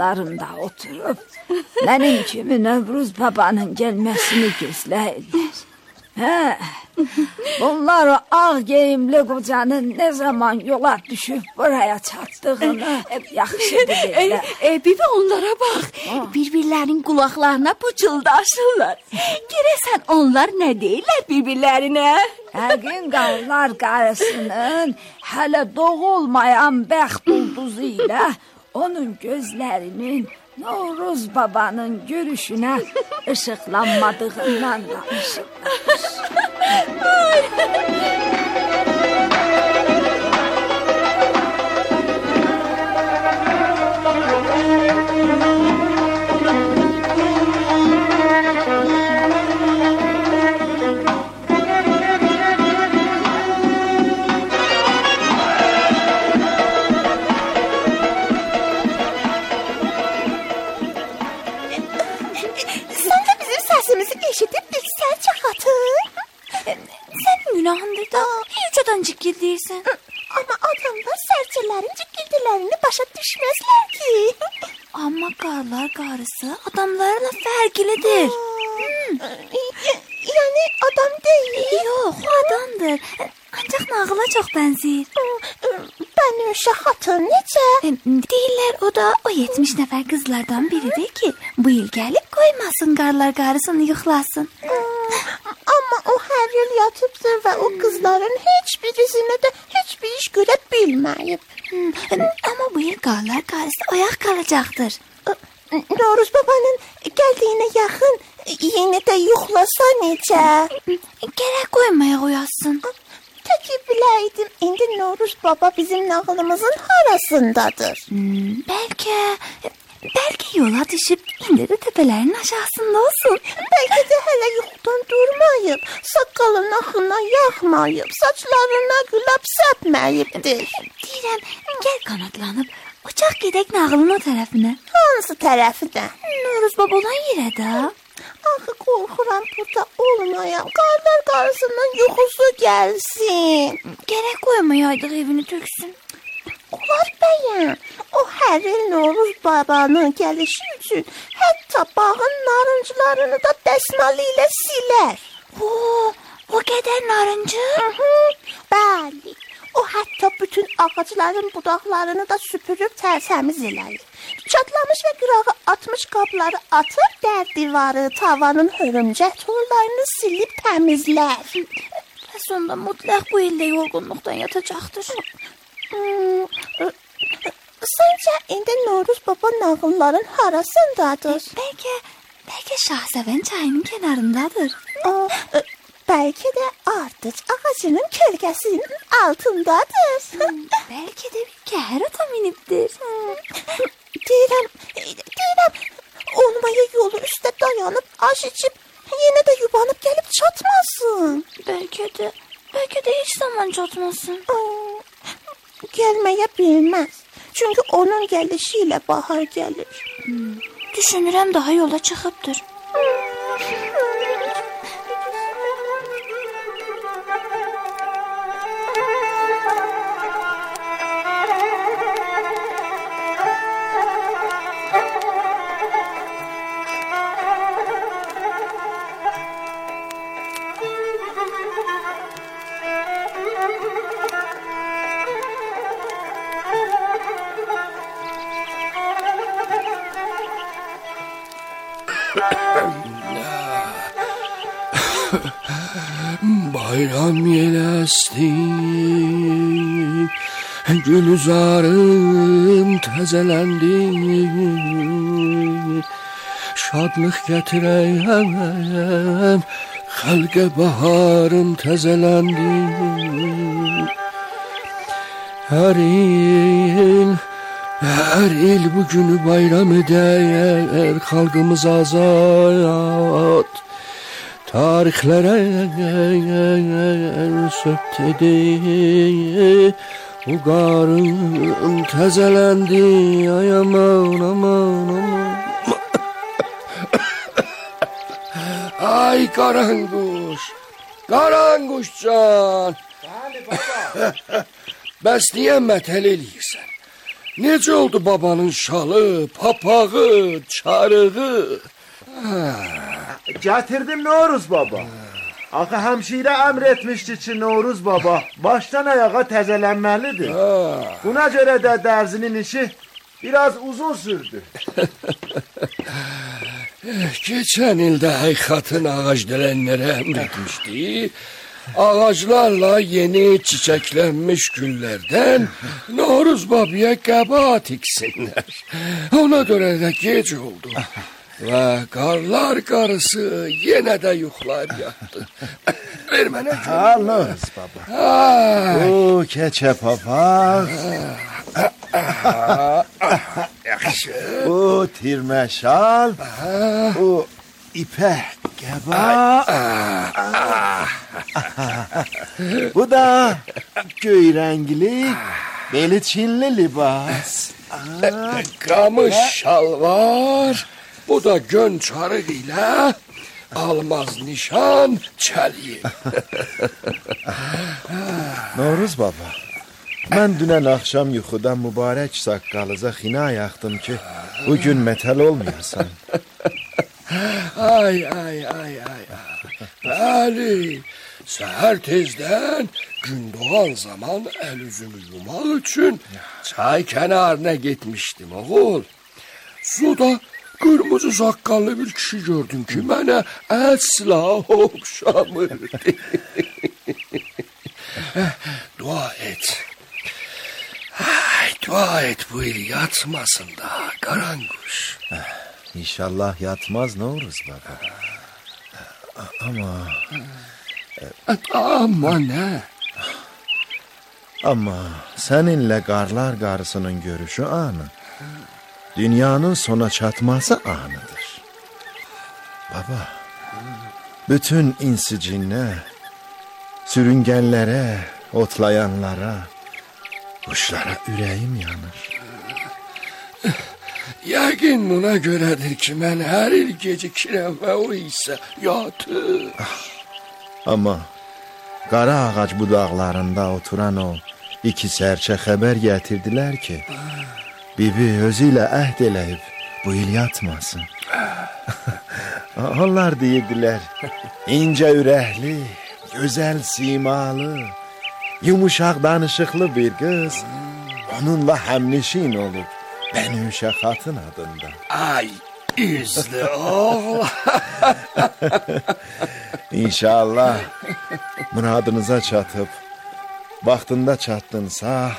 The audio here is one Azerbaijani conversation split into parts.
qanatlarında oturub mənim kimi Novruz babanın gəlməsini gözləyirlər. Hə, bunlar o ağ geyimli qocanın nə zaman yola düşüb buraya çatdığını yaxşı bilirlər. Bir onlara bax, bir-birlərinin qulaqlarına pıçıldaşırlar. Görəsən onlar nə deyirlər bir-birlərinə? Həqin qarlar qarısının hələ doğulmayan bəxt ulduzu ilə onun gözlərinin Novruz babanın görüşünə ışıqlanmadığından danışırlar. Günahındır da, hiç odan cikgildiyirsən. Amma adamlar sərçələrin cikgildilərini başa düşməzlər ki. Amma qarlar qarısı adamlarla fərqlidir. Yəni adam deyil. Yox, o adamdır. Ancaq nağıla çox bənzəyir. Bənövşə xatın necə? Deyirlər o da o 70 nəfər qızlardan biridir ki, bu il gəlib qoymasın qarlar qarısını yuxlasın. Amma o hər il yatıbdır və o qızların heç birisini də heç bir iş görə bilməyib. Amma bu il qarlar qarısı oyaq qalacaqdır. Novruz babanın gəldiyinə yaxın yenə də yuxlasa necə? Gərək qoymayaq oyasın. Təki biləydim, indi Novruz baba bizim nağılımızın harasındadır? Bəlkə yola düşüb indi də təpələrin aşağısında olsun. Bəlkə də hələ yuxudan durmayıb, saqqalına xına yaxmayıb, saçlarına gülab səpməyibdir. Deyirəm, gəl qanatlanıb, uçaq gedək nağılın o tərəfinə. Hansı tərəfidə? Novruz baba olan yerə də. Axı qorxuram burada olmayam, qarlar qarısının yuxusu gəlsin. Gərək qoymayaydıq evini töksün. Olar bəyəm, o hər il Novruz babanın gəlişi üçün hətta bağın narıncılarını da dəsmalı ilə silər. O qədər narıncı? Bəli, o hətta bütün ağacların budaqlarını da süpürüb tərsəmiz elər. Çatlamış və qırağı atmış qabları atıb dərdivarı, tavanın hörümcək torlarını silib təmizlər. Bəs onda mutlaq bu ildə yorğunluqdan yatacaqdır. Səncə indi Novruz baba nağılların harasındadır? Bəlkə Şahsevən çayının kənarındadır. Bəlkə də ardıc ağacının kölgəsinin altındadır. Bəlkə də bir kəhər ata minibdir. Deyirəm, olmaya yolu üstə dayanıb aş içib yenə də yubanıb gəlib çatmasın. Bəlkə də heç zaman çatmasın. Gəlməyə bilməz. Çünki onun gəlişi ilə bahar gəlir. Düşünürəm daha yola çıxıbdır. Bayram yələsdim, gülüzarım təzələndi, şadlıq gətirəyəm, xəlqə baharım təzələndi. Hər il bu günü bayram edər, xalqımız azad, tarixlərə söhbət edir, bu qarım təzələndi, ay aman, aman, aman. Ay qaranquş, qaranquşcan. Bəli, baba. Bəs niyə mətəl eləyirsən? necə oldu babanın şalı, papağı, çarığı? Getirdim Novruz baba. Axı həmşirə əmr etmişdi ki, Novruz baba başdan ayağa təzələnməlidir. Buna görə də dərzinin işi biraz uzun sürdü. Geçen ildə Heyxatın ağacdələnlərə əmr etmişdi. Ağaclarla yeni çiçeklenmiş güllerden Novruz babaya qəba tiksinlər. Ona görə də gec oldu. Ve qarlar qarısı yenə də yuxlayıb yatdı. Ver mənə gül. Al Novruz baba. Bu keçə papaq. Yaxşı. Bu tirməşal. Bu ipək qəba. Bu da göy rəngli, beli çinli libas. Qamış şalvar. Bu da gön çarıq ilə almaz nişan çəliyi. Novruz baba, mən dünən axşam yuxudan mübarək saqqalınıza xina yaxdım ki, bugün mətəl olmayasan. Ay. Bəli, səhər tezdən gün doğan zaman əl üzümü yumaq üçün çay kənarına getmişdim oğul. Suda qırmızı saqqallı bir kişi gördüm ki, mənə əsla oxşamırdı. Dua et. Dua et bu il yatmasın da qaranquş. İnşallah yatmaz Novruz baba. Amma nə? Amma səninlə qarlar qarısının görüşü anı, dünyanın sona çatması anıdır. Baba, bütün insi cinnə, sürüngenlərə, otlayanlara, quşlara ürəyim yanır. Yəqin buna görədir ki, mən hər il gecikirəm və o isə yatır. Amma qara ağac budaqlarında oturan o iki sərçə xəbər gətirdilər ki, bibi özü ilə əhd eləyib bu il yatmasın. Onlar deyirdilər, incə ürəkli, gözəl simalı, yumuşaq danışıqlı bir qız onunla həmnişin olub. Bənövşə xatın adında. Ay, üzlü oğlan. İnşallah muradınıza çatıb, vaxtında çatdınsa,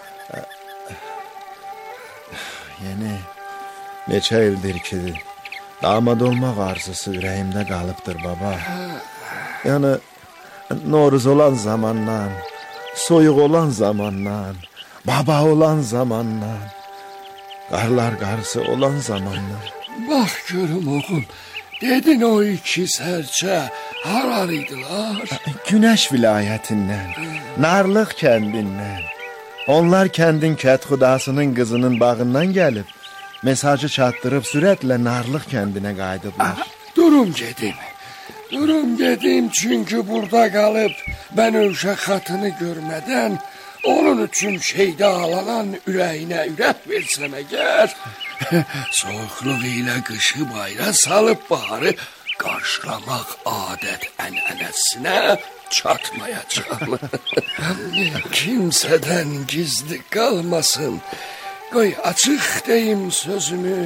yeni neçə ildir ki, damad olmaq arzusu ürəyimdə qalıbdır baba. Yəni, Novruz olan zamandan, soyuq olan zamandan, baba olan zamandan, qarlar qarısı olan zamanlar. Bax görüm oğul, dedin o iki sərçə hararıydılar? Günəş vilayətindən, Narlıq kəndindən. Onlar kəndin kətxudasının qızının bağından gəlib, mesajı çatdırıb sürətlə Narlıq kəndinə qayıdıblar. Durum gedim çünkü burada qalıb Bənövşə xatını görmədən onun üçün şeydə alanan ürəyinə ürək versəm əgər, soğuqluq ilə qışı bayra salıb baharı qarşılamaq adət ənənəsinə çatmayacaq. Kimsədən gizli qalmasın, qoy açıq deyim sözümü.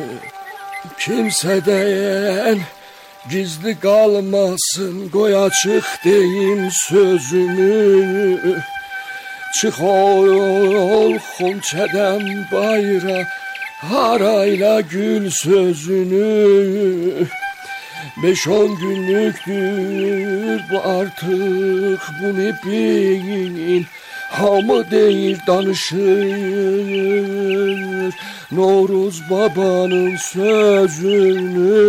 Kimsədən gizli qalmasın, qoy açıq deyim sözümü. Çıx ol xonçədən bayra, harayla gül sözünü. 5-10 günlükdür bu artıq bunu bil. Hamı deyir danışır Novruz babanın sözünü.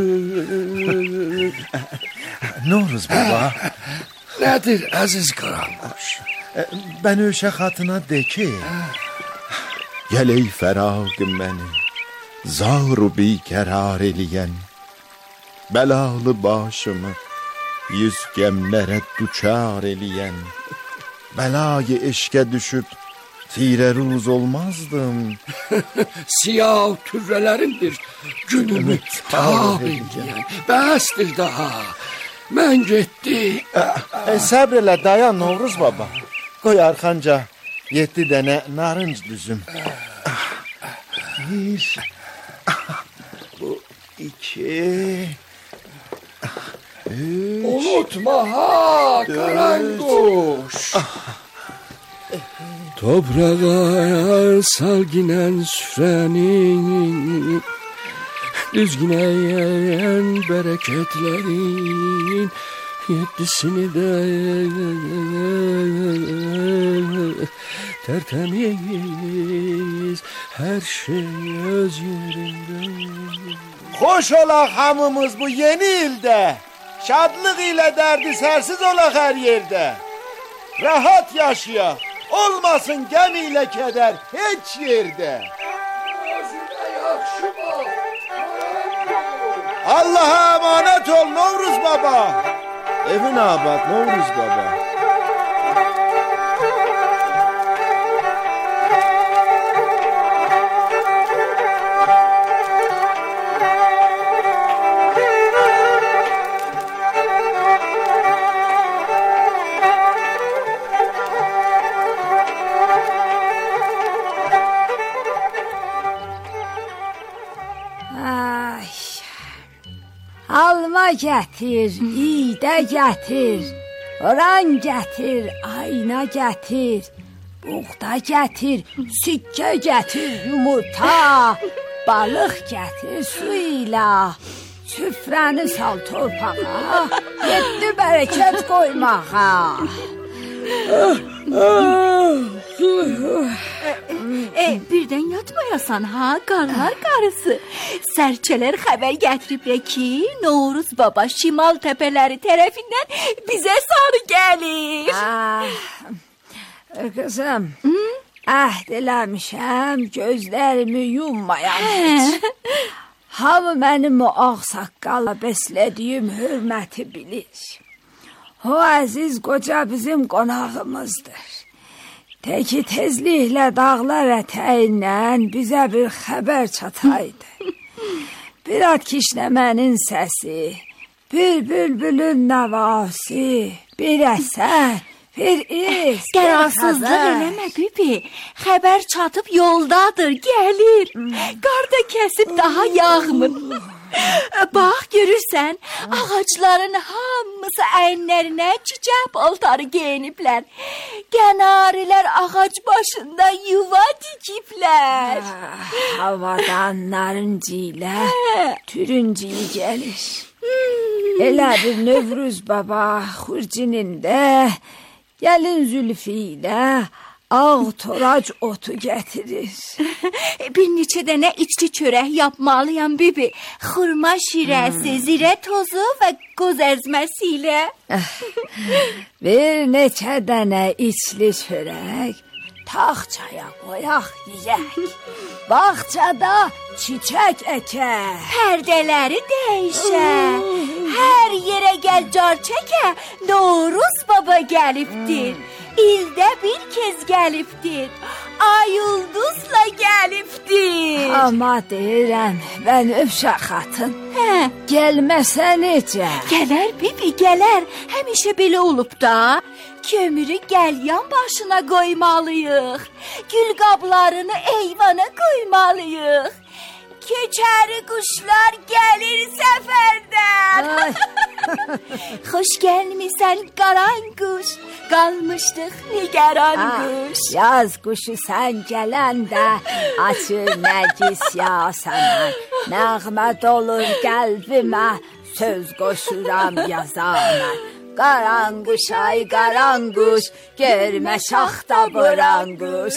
Novruz baba, Nədir əziz qaranquş? Bənövşə xatına de ki, gələk fəraq məni, zaru biqərar eləyən, bəlalı başımı yüz gəmlərə düçar eləyən, bəlayı eşqə düşüb tirə ruz olmazdım. Siyah türrelerindir günümü tabi edən. Bəsdir daha. Mən getdi. Səbr elə dayan Novruz baba. Qoy arxanca 7 dənə narınc düzüm. 1 bu 2 3 Unutma ha Qaranquş. Toprağa sal ginen süfrenin, düzgüneyen bereketlerin, 7'sini de tertemiz, her şey öz yerinde. Xoş olaq hamımız bu yeni ildə. Şadlıq ilə dərdi sərsiz olaq hər yerdə. Rahat yaşayaq. Olmasın gəm ilə kədər heç yerdə. Allah'a emanet ol Novruz baba. Evin abad Novruz baba. Alma gətir, iydə gətir, oran gətir, ayna gətir, buğda gətir, sikkə gətir, yumurta, balıq gətir su ilə, süfrəni sal torpağa, 7 bərəkət qoymağa. Birdən yatmayasan ha, qarlar qarısı. Sərçələr xəbər gətiriblər ki, Novruz baba şimal təpələri tərəfindən bizə sarı gəlir. Qızım, əhd eləmişəm, gözlərimi yummayam heç. Hamı mənim o ağ saqqalla bəslədiyim hörməti bilir. O əziz qoca bizim qonağımızdır. Təki tezliklə dağlar ətəyindən bizə bir xəbər çataydı. Bir at kişnəmənin səsi, bir bülbülün nəvası, bir əsər, bir iz. Qərarsızlıq eləmə bibi, xəbər çatıb yoldadır, gəlir. Qar da kəsib daha yağmır. Bax görürsən, ağacların hamısı əyinlərinə çiçək paltarı geyiniblər. Qənarilər ağac başında yuva dikiblər. Havadan narıncı ilə türüncü gəlir. Elə bir Növruz baba xurcinində gəlin zülfü ilə ağ torac otu gətirir. Bir neçə dənə içli çörək yapmalıyam bibi. Xurma şirəsi, zirə tozu və qoz əzməsi ilə. Bir neçə dənə içli çörək taxçaya qoyaq yeyək. Bağçada çiçək əkək. Pərdələri dəyişək. Hər yerə gəl car çəkə. Novruz baba gəlibdir. İldə bir kez gəlibdir. Ay ulduzla gəlibdir. Amma deyirəm, Bənövşə xatın, gəlməsə necə? Gələr bibi, gələr. Həmişə belə olub da. Kömürü gəlyan başına qoymalıyıq. Gül qablarını eyvana qoymalıyıq. Köçəri quşlar gəlir səfərdən. Xoş gəlmisən qaranquş, qalmışdıq nigaran quş. Yaz quşu sən gələndə, açır nərgiz yasəmən. Nəğmə dolur qəlbimə, söz qoşuram yazamən. Qaranquş ay qaranquş, görmə şaxta boranquş.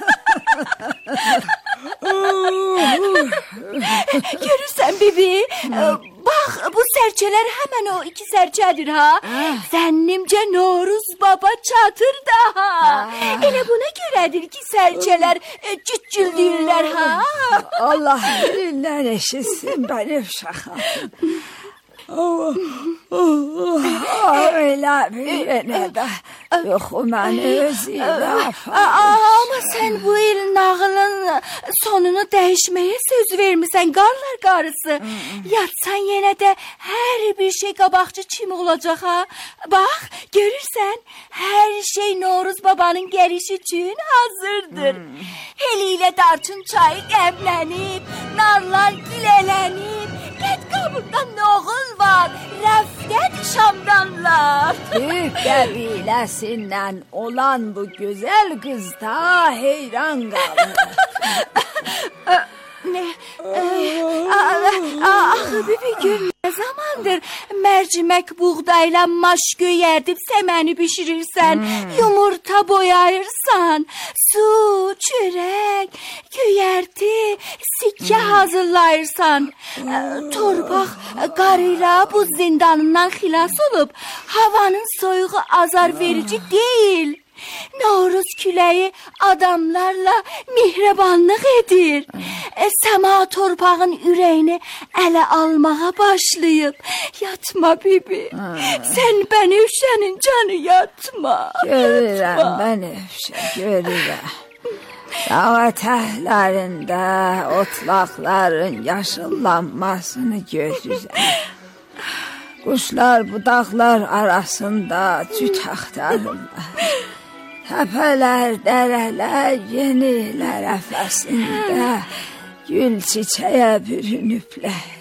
Görürsən bibi, bax bu sərçələr həmən o 2 sərçədir ha. Zənnimcə Novruz baba çatır daha. Elə buna görədir ki sərçələr cüccül deyirlər ha. Allah bilinlər eşitsin Bənövşə xatın. Öyle bir de yoxu məni özü ilə apar. Ama sen bu il nağılın sonunu değişmeye söz vermişsen qarlar qarısı. Yatsan yine de her bir şey qabaqçı kimi olacak ha. Bak görürsen her şey Novruz babanın gelişi için hazırdır. Heliyle darçın çayı qəmlənib, narlar gilələnib. Get qabından noğul var, rəfqət şamdanlar. Türk qəbiləsindən olan bu güzel kız da heyran qalır. Ne? Bibi gün ne zamandır mercimek buğdayla maş göyerdip semeni pişirirsen, yumurta boyayırsan, su, çörek, göyerti, sikke hazırlayırsan, torpaq qarıyla bu zindanından xilas olup havanın soyuğu azar verici değil. Novruz küləyi adamlarla mehribanlıq edir. Səma torpağın ürəyini ələ almağa başlayıb. Yatma bibi. Sən Bənövşənin canı yatma. Görürəm Bənövşə, görürəm. Dağ ətəklərində otlaqların yaşıllanmasını görürəm. Quşlar budaqlar arasında cüt axtarırlar. Təpələr, dərələr, yenilər əfəsində gül çiçəyə bürünüblər.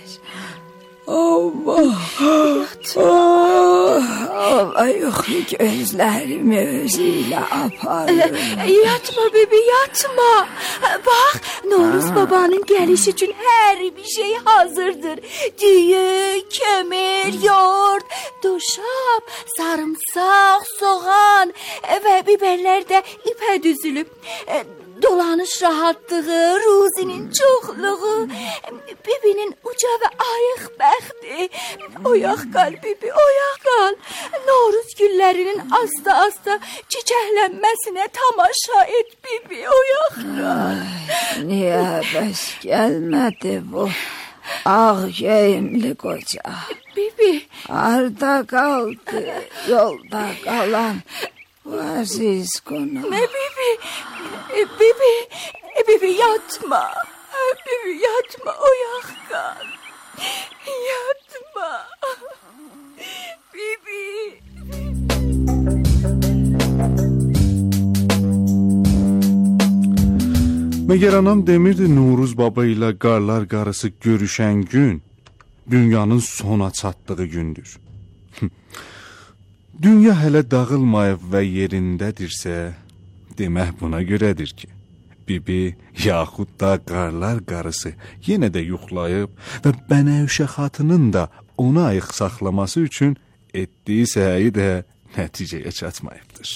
Allah yuxu gözlərimi özüylə aparır. Yatma bibi, yatma. Bak Novruz babanın gelişi için her bir şey hazırdır. Düyü, kömür, yoğurt, duşab, sarımsak, soğan ve biberler de ipe düzülüp. Dolanış rahatlığı, Ruzinin çoxluğu, bibinin uca ve ayıq bəxti. Oyaq qal bibi, oyaq qal. Novruz güllərinin asta-asta çiçəklənməsinə tamaşa et bibi, oyaq qal. Niyə bəs gəlmədi bu ağ geyimli qoca? Bibi. Harda qaldı yolda qalan bu aziz qonaq? Ne bibi? Bibi, bibi yatma. Bibi yatma, oyaq qal. Yatma. Bibi. Məgər anam demirdi Novruz baba ilə qarlar qarısı görüşən gün dünyanın sona çatdığı gündür. Dünya hələ dağılmayıb və yerindədirsə, demək buna görədir ki, bibi yaxud da qarlar qarısı yenə də yuxlayıb və Bənövşə xatının da ona ayıq saxlaması üçün etdiyi səyi də nəticəyə çatmayıbdır.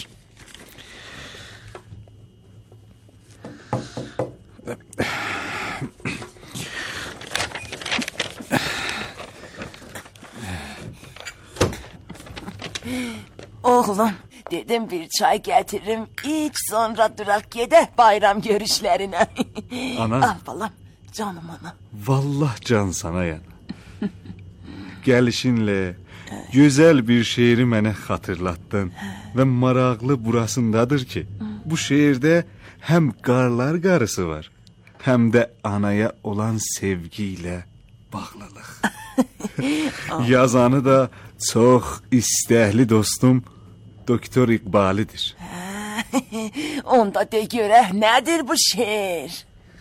Oğlum, dedim bir çay getiririm, iç sonra durak gedək bayram görüşlerine. Ana. Al balam, canım ana. Vallah can sana yana. Gəlişinlə gözəl bir şeiri mənə xatırlatdın və maraqlı burasındadır ki, bu şeirdə həm qarlar qarısı var, həm də anaya olan sevgi ilə bağlılıq. Yazanı da çox istəkli dostum Doktor İqbalidir. Onda de görək, nədir bu şeir?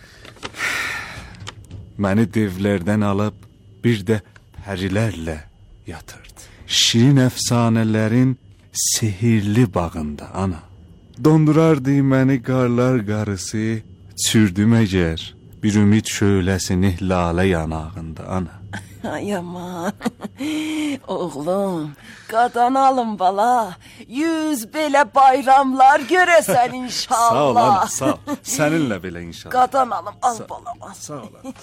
Məni devlərdən alıb bir də pərilərlə yatırdı. Şirin əfsanələrin sehirli bağında ana. Dondurardı məni qarlar qarısı, çürdüm əgər bir ümid şöləsini lalə yanağında ana. Ay aman, oğlum, qadan alın bala, 100 belə bayramlar görəsən inşallah. Sağ ol ana, sağ ol. Səninlə belə inşallah. Qadan alın, al balam, al. Sağ ol.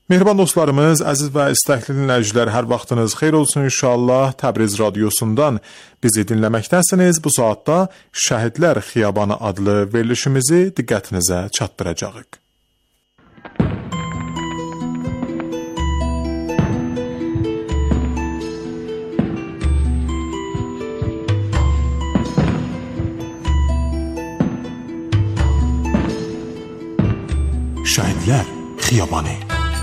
Mehriban dostlarımız, əziz və istəkli dinləyicilər, hər vaxtınız xeyir olsun inşallah. Təbriz radiosundan bizi dinləməkdəsiniz. Bu saatda Şəhidlər Xiyabanı adlı verilişimizi diqqətinizə çatdıracağıq. Şəhidlər Xiyabanı.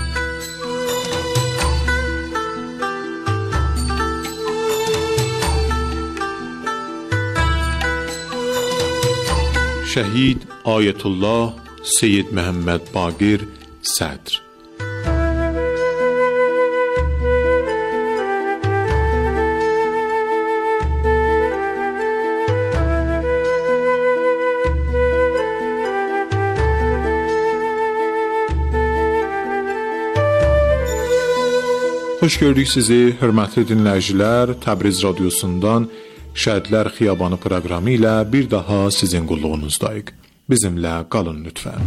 Şəhid Ayətullah Seyyid Məhəmməd Baqir Sədr. Xoş gördük sizi, hörmətli dinləyicilər. Təbriz radiosundan Şəhidlər Xiyabanı proqramı ilə bir daha sizin qulluğunuzdayıq. Bizimlə qalın lütfən.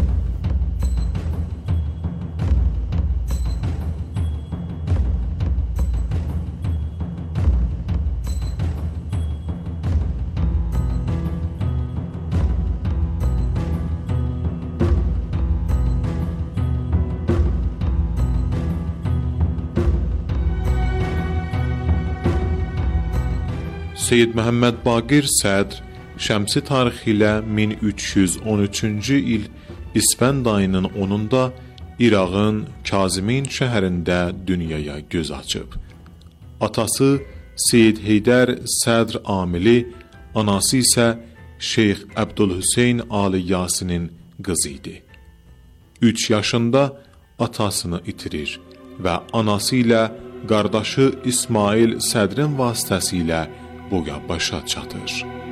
Seyyid Məhəmməd Baqir Sədr şəmsi tarixi ilə 1313-cü il İsfənd ayının 10-da İraqın Kazmin şəhərində dünyaya göz açıb. Atası Seyyid Heydər Sədr Amili, anası isə Şeyx Əbdülhüseyn Ali Yasinin qızı idi. 3 yaşında atasını itirir və anası ilə qardaşı İsmail Sədrin vasitəsilə boya başa çatır.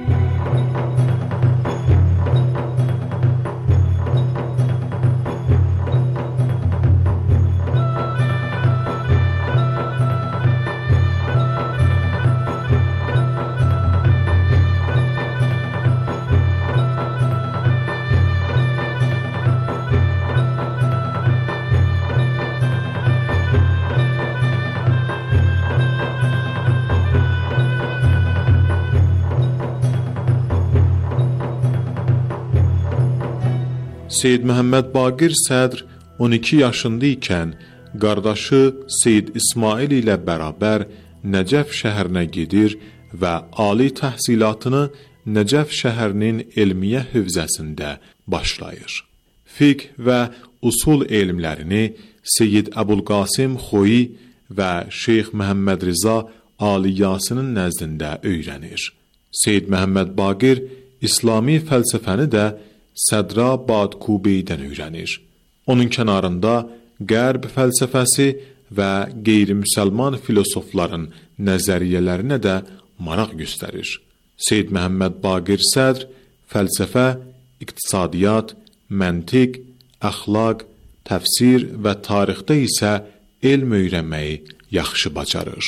Seyyid Məhəmməd Baqir Sədr 12 yaşında ikən qardaşı Seyyid İsmail ilə bərabər Nəcəf şəhərinə gedir və ali təhsilatını Nəcəf şəhərinin elmiyə hövzəsində başlayır. Fiqh və usul elmlərini Seyyid Əbulqasim Xoyi və Şeyx Məhəmməd Rıza Ali Yasinin nəzdində öyrənir. Seyyid Məhəmməd Baqir İslami fəlsəfəni də Sədra Badkubeydən öyrənir. Onun kənarında Qərb fəlsəfəsi və qeyri-müsəlman filosofların nəzəriyyələrinə də maraq göstərir. Seyyid Məhəmməd Baqir Sədr fəlsəfə, iqtisadiyyat, məntiq, əxlaq, təfsir və tarixdə isə elm öyrənməyi yaxşı bacarır.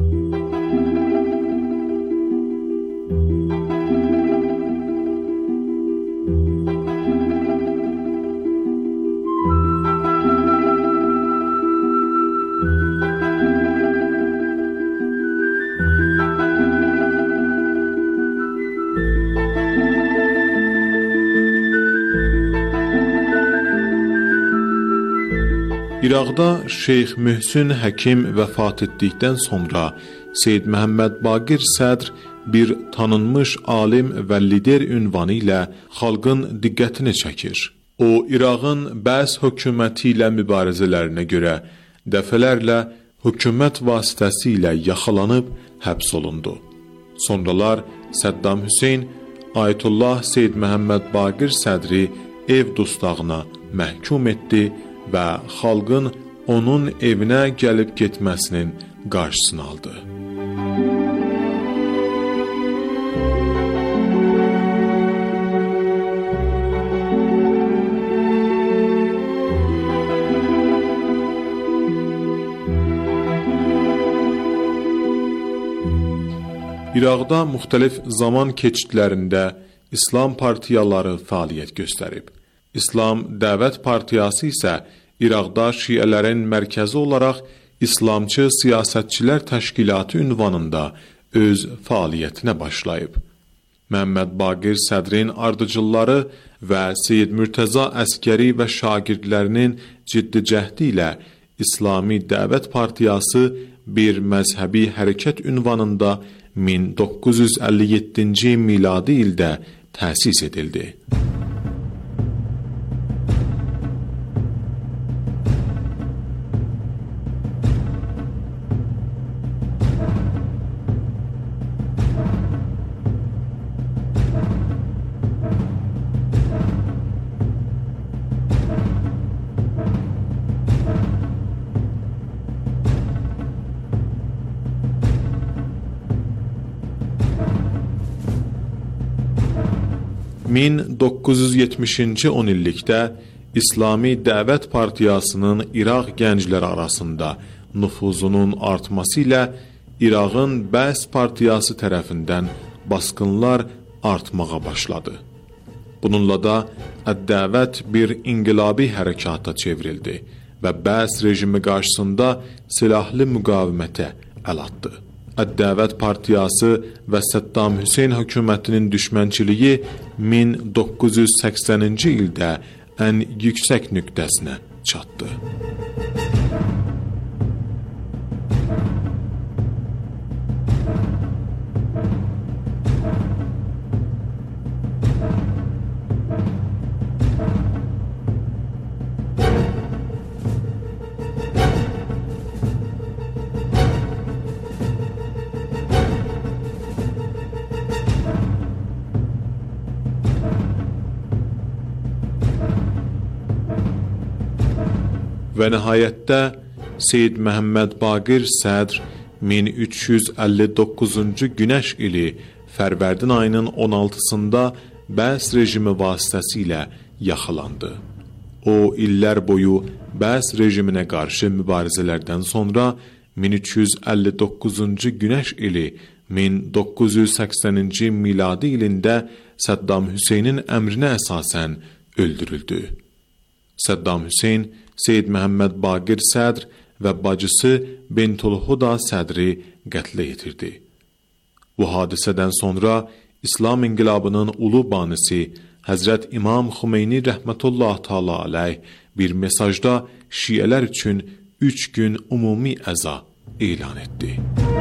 İraqda Şeyx Mühsün Həkim vəfat etdikdən sonra Seyyid Məhəmməd Baqir Sədr bir tanınmış alim və lider ünvanı ilə xalqın diqqətini çəkir. O, İraqın bəs hökuməti ilə mübarizələrinə görə dəfələrlə hökumət vasitəsilə yaxalanıb həbs olundu. Sonralar Səddam Hüseyn Ayətullah Seyyid Məhəmməd Baqir Sədri ev dustağına məhkum etdi və xalqın onun evinə gəlib getməsinin qarşısını aldı. İraqda müxtəlif zaman keçidlərində İslam partiyaları fəaliyyət göstərib. İslam Dəvət Partiyası isə İraqda Şiələrin mərkəzi olaraq İslamçı Siyasətçilər Təşkilatı ünvanında öz fəaliyyətinə başlayıb. Məhəmməd Baqir Sədrin ardıcılları və Seyyid Mürtəza Əskəri və şagirdlərinin ciddi cəhdi ilə İslami Dəvət Partiyası bir məzhəbi hərəkət ünvanında 1957-ci miladi ildə təsis edildi. ...1970-ci 10 illikdə İslami Dəvət Partiyasının İraq gəncləri arasında nüfuzunun artması ilə İraqın Bəs Partiyası tərəfindən basqınlar artmağa başladı. Bununla da Əd-Dəvət bir inqilabi hərəkata çevrildi və Bəs rejimi qarşısında silahlı müqavimətə əl atdı. Əd-Dəvət Partiyası və Səddam Hüseyn hökumətinin düşmənçiliyi 1980-ci ildə ən yüksək nöqtəsinə çatdı. Və nəhayətdə Seyyid Məhəmməd Baqir Sədr 1359-cu günəş ili Fərvərdin ayının 16-sında Bəs rejimi vasitəsilə yaxalandı. O, illər boyu Bəs rejiminə qarşı mübarizələrdən sonra 1359-cu günəş ili 1980-ci miladi ilində Səddam Hüseynin əmrinə əsasən öldürüldü. Səddam Hüseyn Seyyid Məhəmməd Baqir Sədr və bacısı Bentulhuda Sədri qətlə yetirdi. Bu hadisədən sonra İslam inqilabının ulu banisi Həzrət İmam Xümeyni rəhmətullah təala aleyh bir mesajda Şiələr üçün 3 gün ümumi əza elan etdi.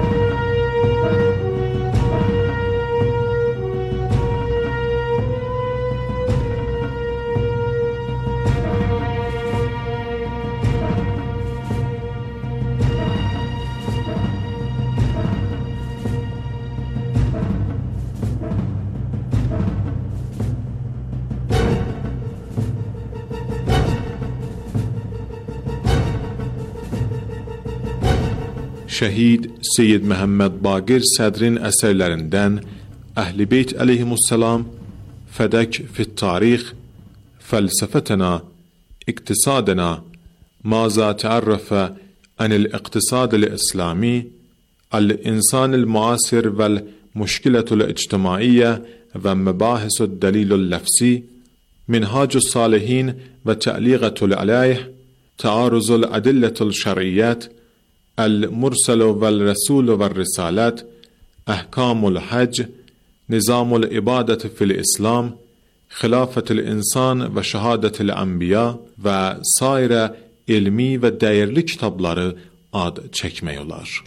Şəhid Seyyid Məhəmməd Baqir Sədrin əsərlərindən Əhl-i Beyt əleyhimussalam, Fədək fit tarix, Fəlsəfətənə, İqtisadənə, Maza təərrəfə ənil-iqtisadil İslami, Əl-İnsanil Muasir vəl-Müşkilətul İctimaiyyə və Məbahisud Dəlilul Ləfsi, Minhacus Salihin və Tə'liğətul Aleyh, Təaruzul Ədillətul Şəriyyət, المرسل والرسول والرسالات احکام الحج نظام العبادة في الإسلام خلافة الإنسان ve şehadet el-enbiya ve saire ilmi ve değerli kitapları ad çekmiyorlar.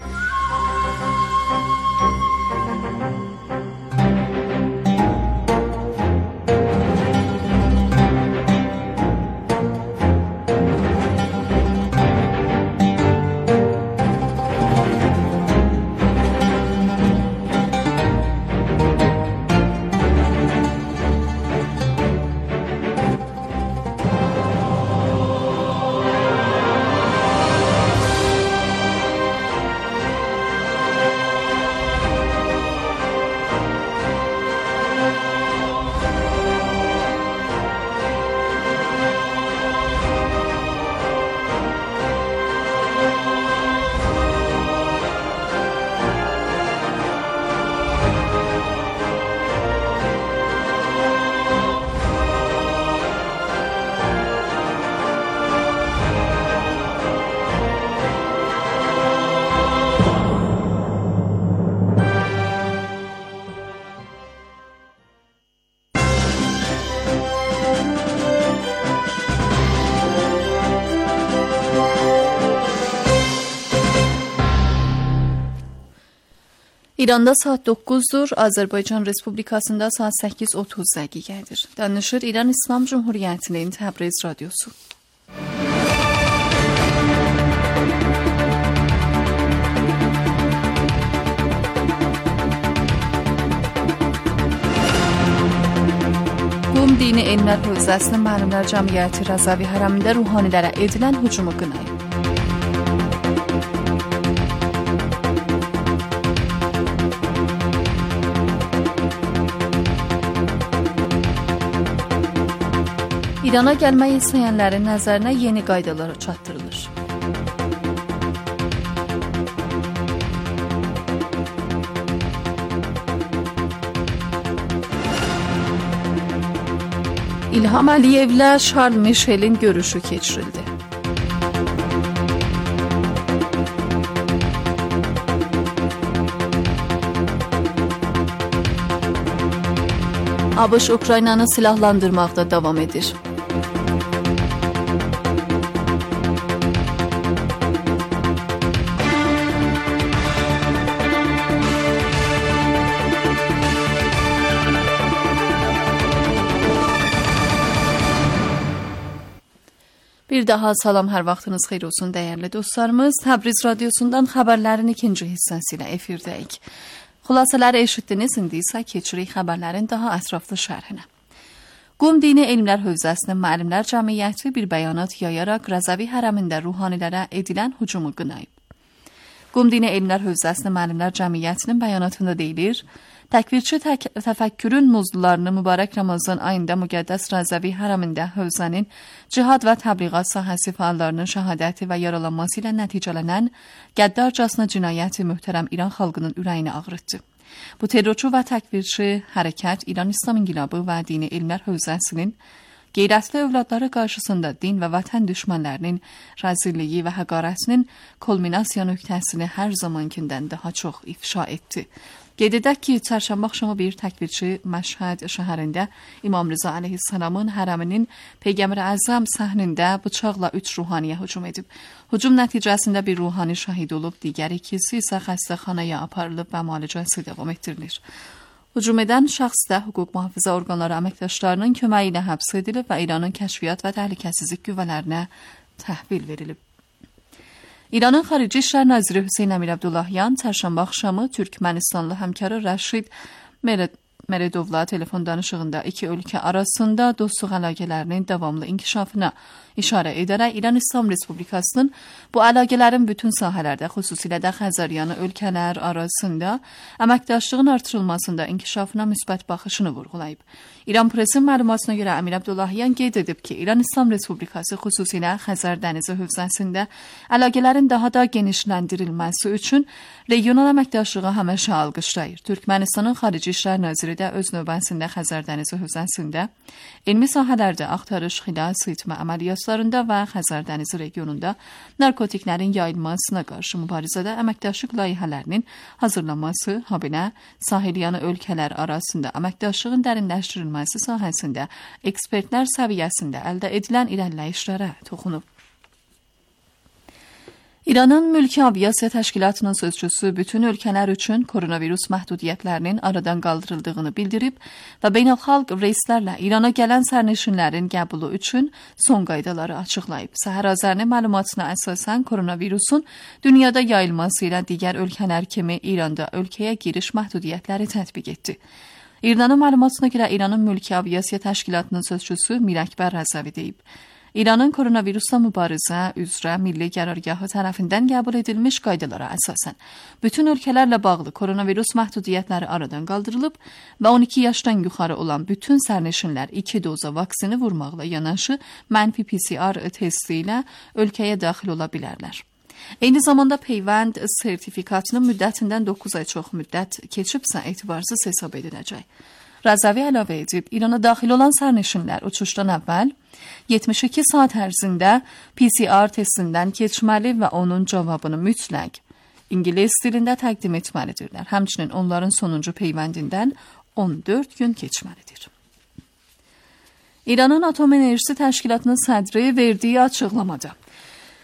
İranda saat 9'dur, Azərbaycan Respublikasında saat 8:30 dəqiqədir. Danışır İran İslam Cumhuriyyətinin Təbriz radiosu. Qum Dini Elmlər Hövzəsinin Müəllimlər Cəmiyyəti Rəzavi Hərəmində ruhanilərə edilən hücumu qınayıb. İrana gəlmək istəyənlərin nəzərinə yeni qaydalar çatdırılır. İlham Əliyevlə Şarl Mişelin görüşü keçirildi. ABŞ Ukraynanı silahlandırmaqda davam edir. Bir daha salam, hər vaxtınız xeyir olsun dəyərli dostlarımız. Təbriz radiosundan xəbərlərin ikinci hissəsi ilə efirdəyik. Xülasələri eşitdiniz, indi isə keçirik xəbərlərin daha ətraflı şərhinə. Qum Dini Elmlər Hövzəsinin Müəllimlər Cəmiyyəti bir bəyanat yayaraq Rəzavi Hərəmində ruhanilərə edilən hücumu qınayıb. Qum Dini Elmlər Hövzəsinin Müəllimlər Cəmiyyətinin bəyanatında deyilir, təkvirçi təfəkkürün muzlularını mübarək Ramazan ayında müqəddəs Rəzavi Hərəmində hövzənin cihad və təbliğat sahəsi fəallarının şəhadəti və yaralanması ilə nəticələnən qəddarcasına cinayəti möhtərəm İran xalqının ürəyini ağrıtdı. Bu terrorçu və təkvirçi hərəkət İran İslam İnqilabı və Dini Elmlər Hövzəsinin qeyrətli övladları qarşısında din və vətən düşmənlərinin rəzilliyi və həqarətinin kulminasiya nöqtəsini hər zamankindən daha çox ifşa etdi. Qeyd edək ki, çərşənbə axşamı bir təkvirçi Məşhəd şəhərində İmam Rza əleyhissalamın hərəminin Peyğəmbər Əzəm səhnində bıçaqla 3 ruhaniyə hücum edib. Hücum nəticəsində bir ruhani şəhid olub, digər ikisi isə xəstəxanaya aparılıb və müalicəsi davam etdirilir. Hücum edən şəxs də hüquq mühafizə orqanları əməkdaşlarının köməyi ilə həbs edilib və İranın kəşfiyyat və təhlükəsizlik qüvvələrinə təhvil verilib. İranın Xarici İşlər Naziri Hüseyn Əmir Abdullahyan çərşənbə axşamı Türkmənistanlı həmkarı Rəşid Meredovla telefon danışığında iki ölkə arasında dostluq əlaqələrinin davamlı inkişafına işarə edərək İran İslam Respublikasının bu əlaqələrin bütün sahələrdə, xüsusilə də Xəzəryanı ölkələr arasında əməkdaşlığın artırılmasında inkişafına müsbət baxışını vurğulayıb. İran presin məlumatına görə Əmir Abdullahyan qeyd edib ki, İran İslam Respublikası xüsusilə Xəzər dənizi hövzəsində əlaqələrin daha da genişləndirilməsi üçün regional əməkdaşlığı həmişə alqışlayır. Türkmənistanın Xarici İşlər Naziri də öz növbəsində Xəzər dənizi hövzəsində elmi sahələrdə axtarış, xilas, itmə əməliyyatlarında və Xəzər dənizi regionunda narkotiklərin yayılmasına qarşı mübarizədə əməkdaşlıq layihələrinin hazırlanması, habelə sahilyanı ölkələr arasında əməkdaşlığın dərinləşdirilməsi sahəsində ekspertlər səviyyəsində əldə edilən irəliləyişlərə toxunub. İranın Mülki Aviasiya Təşkilatının sözçüsü bütün ölkələr üçün koronavirus məhdudiyyətlərinin aradan qaldırıldığını bildirib və beynəlxalq reyslərlə İrana gələn sərnişinlərin qəbulu üçün son qaydaları açıqlayıb. Səhər Azərinin məlumatına əsasən koronavirusun dünyada yayılması ilə digər ölkələr kimi İranda ölkəyə giriş məhdudiyyətləri tətbiq etdi. İranın məlumatına görə İranın Mülki Aviasiya Təşkilatının sözçüsü Mir Əkbər Rəzavi deyib. İranın koronavirusla mübarizə üzrə Milli Qərargahı tərəfindən qəbul edilmiş qaydalara əsasən bütün ölkələrlə bağlı koronavirus məhdudiyyətləri aradan qaldırılıb və 12 yaşdan yuxarı olan bütün sərnişinlər 2 doza vaksini vurmaqla yanaşı mənfi PCR testi ilə ölkəyə daxil ola bilərlər. Eyni zamanda peyvənd sertifikatının müddətindən 9 ay çox müddət keçibsə etibarsız hesab ediləcək. Rəzavi əlavə edib, İrana daxil olan sərnişinlər uçuşdan əvvəl 72 saat ərzində PCR testindən keçməli və onun cavabını mütləq İngilis dilində təqdim etməlidirlər. Həmçinin onların sonuncu peyvəndindən 14 gün keçməlidir. İranın Atom Enerjisi Təşkilatının sədri verdiyi açıqlamada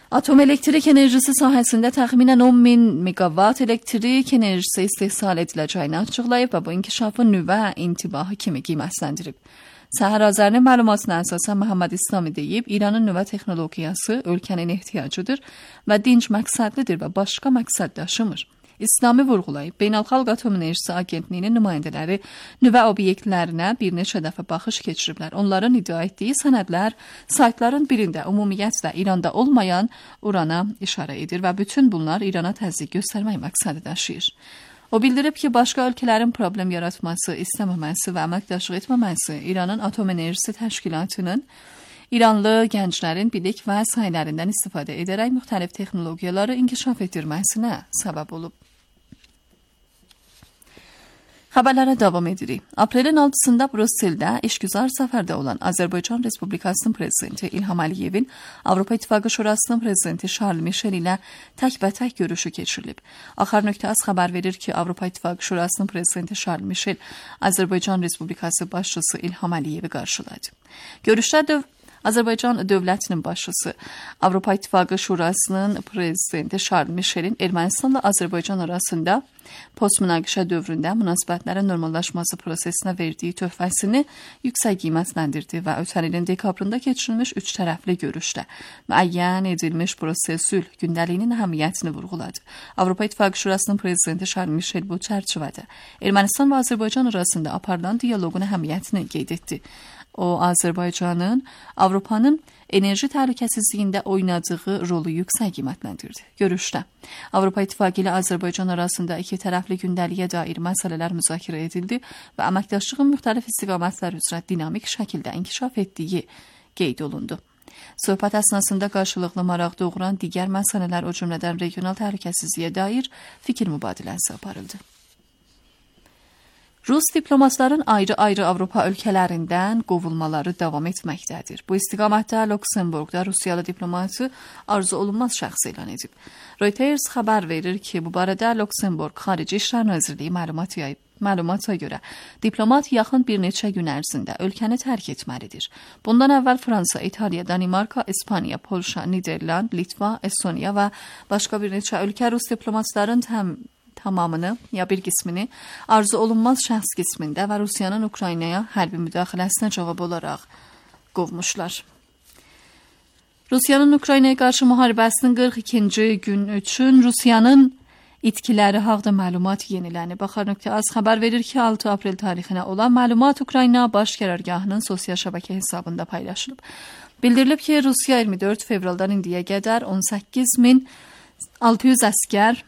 Atom elektrik enerjisi sahəsində təxminən 10.000 megawatt elektrik enerjisi istehsal ediləcəyini açıqlayıb və bu inkişafı nüvə intibahı kimi qiymətləndirib. Səhər Azərinin məlumatına əsasən Məhəmməd İslami deyib, İranın nüvə texnologiyası ölkənin ehtiyacıdır və dinc məqsədlidir və başqa məqsəd daşımır. İslami vurğulayıb, Beynəlxalq Atom Enerjisi Agentliyinin nümayəndələri nüvə obyektlərinə bir neçə dəfə baxış keçiriblər. Onların iddia etdiyi sənədlər saytların birində ümumiyyətlə İranda olmayan urana işarə edir və bütün bunlar İrana təzyiq göstərmək məqsədi daşıyır. O bildirib ki, başqa ölkələrin problem yaratması, istəməməsi və əməkdaşlıq etməməsi İranın Atom Enerjisi Təşkilatının İranlı gənclərin bilik və sahələrindən istifadə edərək müxtəlif texnologiyaları inkişaf etdirməsinə səbəb olub. Xəbərlərə davam edirik. Aprelin 6-sında Brüsseldə işgüzar səfərdə olan Azərbaycan Respublikasının prezidenti İlham Əliyevin Avropa İttifaqı Şurasının prezidenti Charles Michel ilə təkbətək görüşü keçirilib. Axar.az xəbər verir ki, Avropa İttifaqı Şurasının prezidenti Charles Michel Azərbaycan Respublikası başçısı İlham Əliyevi qarşıladı. Görüşdə Azərbaycan dövlətinin başçısı Avropa İttifaqı Şurasının prezidenti Charles Michelin Ermənistanla Azərbaycan arasında postmünaqişə dövründə münasibətlərin normallaşması prosesinə verdiyi töhfəsini yüksək qiymətləndirdi və ötən ilin dekabrında keçirilmiş 3 tərəfli görüşdə müəyyən edilmiş proses sülh gündəliyinin əhəmiyyətini vurğuladı. Avropa İttifaqı Şurasının prezidenti Charles Michel bu çərçivədə Ermənistan və Azərbaycan arasında aparılan dialoqun əhəmiyyətini qeyd etdi. O, Azərbaycanın Avropanın enerji təhlükəsizliyində oynadığı rolu yüksək qiymətləndirdi. Görüşdə Avropa İttifaqı ilə Azərbaycan arasında iki tərəfli gündəliyə dair məsələlər müzakirə edildi və əməkdaşlığın müxtəlif istiqamətlər üzrə dinamik şəkildə inkişaf etdiyi qeyd olundu. Söhbət əsnasında qarşılıqlı maraq doğuran digər məsələlər, o cümlədən regional təhlükəsizliyə dair fikir mübadiləsi aparıldı. Rus diplomatların ayrı-ayrı Avropa ölkələrindən qovulmaları davam etməkdədir. Bu istiqamətdə Lüksemburqda Rusiyalı diplomatı arzu olunmaz şəxs elan edib. Reuters xəbər verir ki, bu barədə Lüksemburq Xarici İşlər Nazirliyi məlumata görə diplomat yaxın bir neçə gün ərzində ölkəni tərk etməlidir. Bundan əvvəl Fransa, İtaliya, Danimarka, İspaniya, Polşa, Niderland, Litva, Estoniya və başqa bir neçə ölkə Rus diplomatların tamamını ya bir qismini arzu olunmaz şəxs qismində və Rusiyanın Ukraynaya hərbi müdaxiləsinə cavab olaraq qovmuşlar. Rusiyanın Ukraynaya qarşı müharibəsinin 42-ci gün üçün Rusiyanın itkiləri haqda məlumat yenilənib. Axar.az xəbər verir ki, 6 aprel tarixinə olan məlumat Ukrayna baş qərargahının sosial şəbəkə hesabında paylaşılıb. Bildirilib ki, Rusiya 24 fevraldan indiyə qədər 18.600 əskər,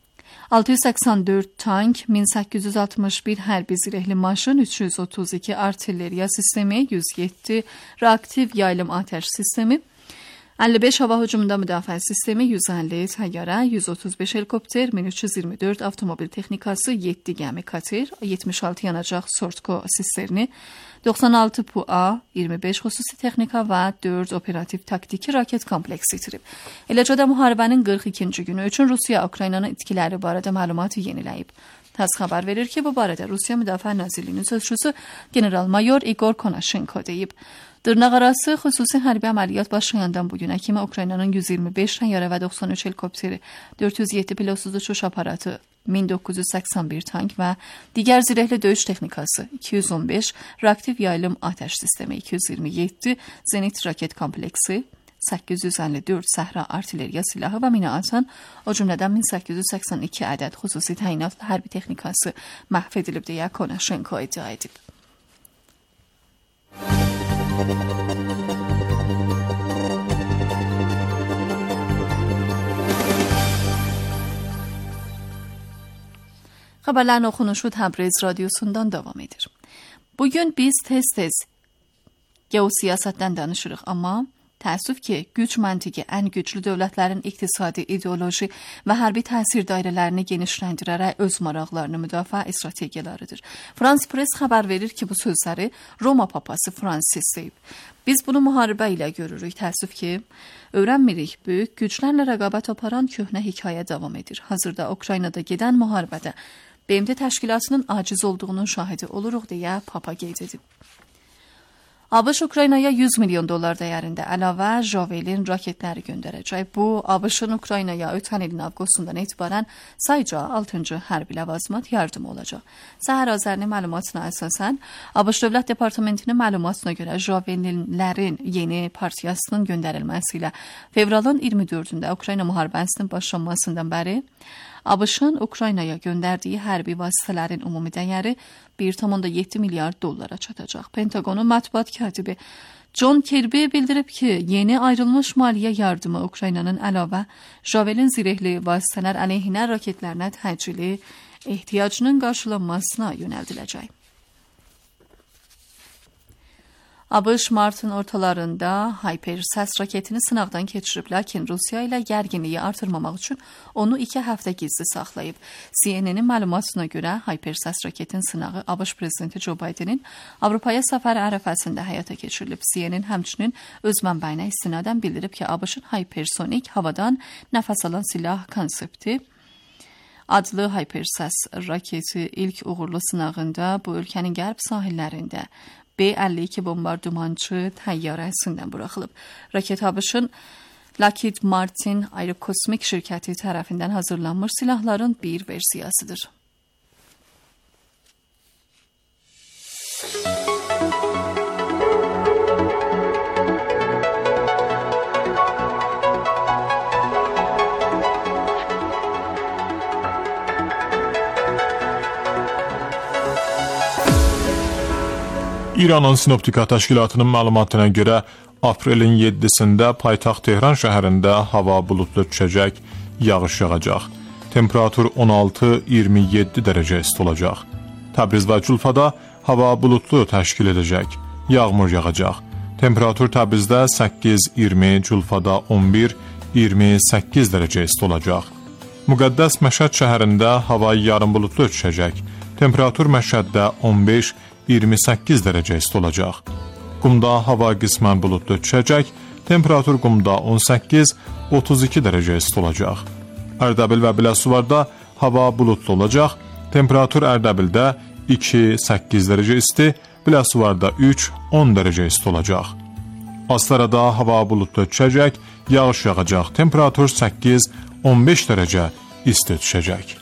684 tank, 1861 hərbi zirehli maşın, 332 artilleriya sistemi, 107 reaktiv yaylım atəş sistemi, 55 hava hücumunda müdafiə sistemi, 150 təyyarə, 135 helikopter, 1324 avtomobil texnikası, 7 gəmi kater, 76 yanacaq Sortko sisterni, 96 PUA, 25 xüsusi texnika və 4 operativ taktiki raket kompleksi itirib. Eləcə də müharibənin 42-ci günü üçün Rusiya Ukraynanın itkiləri barədə məlumatı yeniləyib. TASS xəbər verir ki, bu barədə Rusiya Müdafiə Nazirliyinin sözçüsü general-mayor İgor Konashenko deyib. Dırnaqarası xüsusi hərbi əməliyyat başlayandan bugünə kimi Ukraynanın 125 təyyarə və 93 helikopteri, 407 pilotsuz uçuş aparatı, 1981 tank və digər zirehli döyüş texnikası, 215 reaktiv yaylım atəş sistemi, 227 zenit raket kompleksi, 854 səhra artilleriya silahı və mina atan, o cümlədən 1882 ədəd xüsusi təyinatlı hərbi texnikası məhv edilib deyə Konashenko iddia edib. Xəbərlərin oxunuşu Təbriz radiosundan davam edir. Bugün biz tez-tez geosiyasətdən danışırıq, amma təəssüf ki, güc məntiqi ən güclü dövlətlərin iqtisadi, ideoloji və hərbi təsir dairələrini genişləndirərək öz maraqlarını müdafiə strategiyalarıdır. Frans Press xəbər verir ki, bu sözləri Roma papası Fransis deyib. Biz bunu müharibə ilə görürük. Təəssüf ki, öyrənmirik. Böyük güclərlə rəqabət aparan köhnə hekayə davam edir. Hazırda Ukraynada gedən müharibədə BMT təşkilatının aciz olduğunun şahidi oluruq deyə Papa qeyd edib. ABŞ Ukraynaya 100 milyon dollar dəyərində əlavə Javelin raketləri göndərəcək. Bu, ABŞ-ın Ukraynaya ötən ilin avqustundan etibarən sayca 6-cı hərbi ləvazimat yardımı olacaq. Səhər Azərinin məlumatına əsasən, ABŞ Dövlət Departamentinin məlumatına görə Javelinlərin yeni partiyasının göndərilməsi ilə fevralın 24-də Ukrayna müharibəsinin başlanmasından bəri ABŞ-ın Ukraynaya göndərdiyi hərbi vasitələrin ümumi dəyəri 1,7 milyard dollara çatacaq. Pentagonun mətbuat katibi John Kirby bildirib ki, yeni ayrılmış maliyyə yardımı Ukraynanın əlavə Javelin zirehli vasitələr əleyhinə raketlərinə təcili ehtiyacının qarşılanmasına yönəldiləcək. ABŞ martın ortalarında Hypersas raketini sınaqdan keçirib, lakin Rusiya ilə gərginliyi artırmamaq üçün onu 2 həftə gizli saxlayıb. CNN-in məlumatına görə Hypersas raketin sınağı ABŞ prezidenti Joe Bidenin Avropaya səfəri ərəfəsində həyata keçirilib. CNN həmçinin öz mənbəyinə istinadən bildirib ki, ABŞ-ın hypersonik havadan nəfəs alan silah konsepti adlı Hypersas raketi ilk uğurlu sınağında bu ölkənin qərb sahillərində B-52 bombardımançı təyyarəsindən buraxılıb. Raket ABŞ-ın Lockheed Martin Aerokosmik şirkəti tərəfindən hazırlanmış silahların bir versiyasıdır. İranın Sinoptika Təşkilatının məlumatına görə aprelin 7-sində paytaxt Tehran şəhərində hava buludlu düşəcək, yağış yağacaq. Temperatur 16-27 dərəcə isti olacaq. Təbriz və Culfada hava buludlu təşkil edəcək, yağmur yağacaq. Temperatur Təbrizdə 8-20, Culfada 11-28 dərəcə isti olacaq. Müqəddəs Məşəd şəhərində hava yarım buludlu düşəcək. Temperatur Məşəddə 15-28 dərəcə isti olacaq. Qumda hava qismən buludlu düşəcək, temperatur Qumda 18-32 dərəcə isti olacaq. Ərdəbil və Biləsuvarda hava buludlu olacaq, temperatur Ərdəbildə 2-8 dərəcə isti, Biləsuvarda 3-10 dərəcə isti olacaq. Astarada hava buludlu düşəcək, yağış yağacaq, temperatur 8-15 dərəcə isti düşəcək.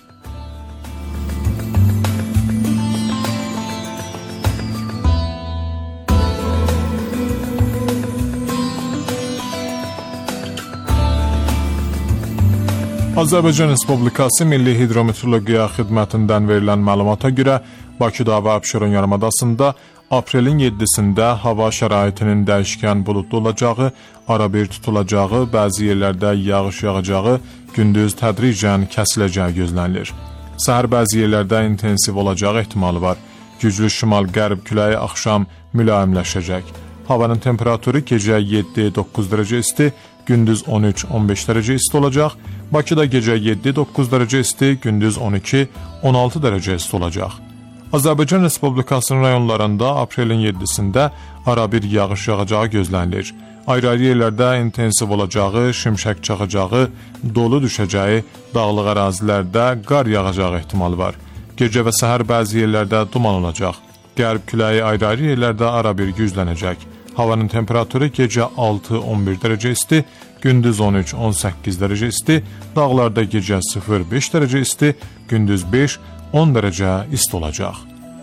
Azərbaycan Respublikası Milli Hidrometeorologiya Xidmətindən verilən məlumata görə Bakıda və Abşeron yarımadasında aprelin 7-sində hava şəraitinin dəyişkən buludlu olacağı, arabir tutulacağı, bəzi yerlərdə yağış yağacağı, gündüz tədricən kəsiləcəyi gözlənilir. Səhər bəzi yerlərdə intensiv olacağı ehtimalı var. Güclü şimal-qərb küləyi axşam mülayimləşəcək. Havanın temperaturu gecə 7-9 dərəcə isti, gündüz 13-15 dərəcə isti olacaq. Bakıda gecə 7-9 dərəcə isti, gündüz 12-16 dərəcə isti olacaq. Azərbaycan Respublikasının rayonlarında aprelin 7-sində arabir yağış yağacağı gözlənilir. Ayrı-ayrı yerlərdə intensiv olacağı, şimşək çaxacağı, dolu düşəcəyi, dağlıq ərazilərdə qar yağacağı ehtimalı var. Gecə və səhər bəzi yerlərdə duman olacaq. Qərb küləyi ayrı-ayrı yerlərdə arabir güclənəcək. Havanın temperaturu gecə 6-11 dərəcə isti, gündüz 13-18 dərəcə isti, dağlarda gecə 0-5 dərəcə isti, gündüz 5-10 dərəcə isti olacaq.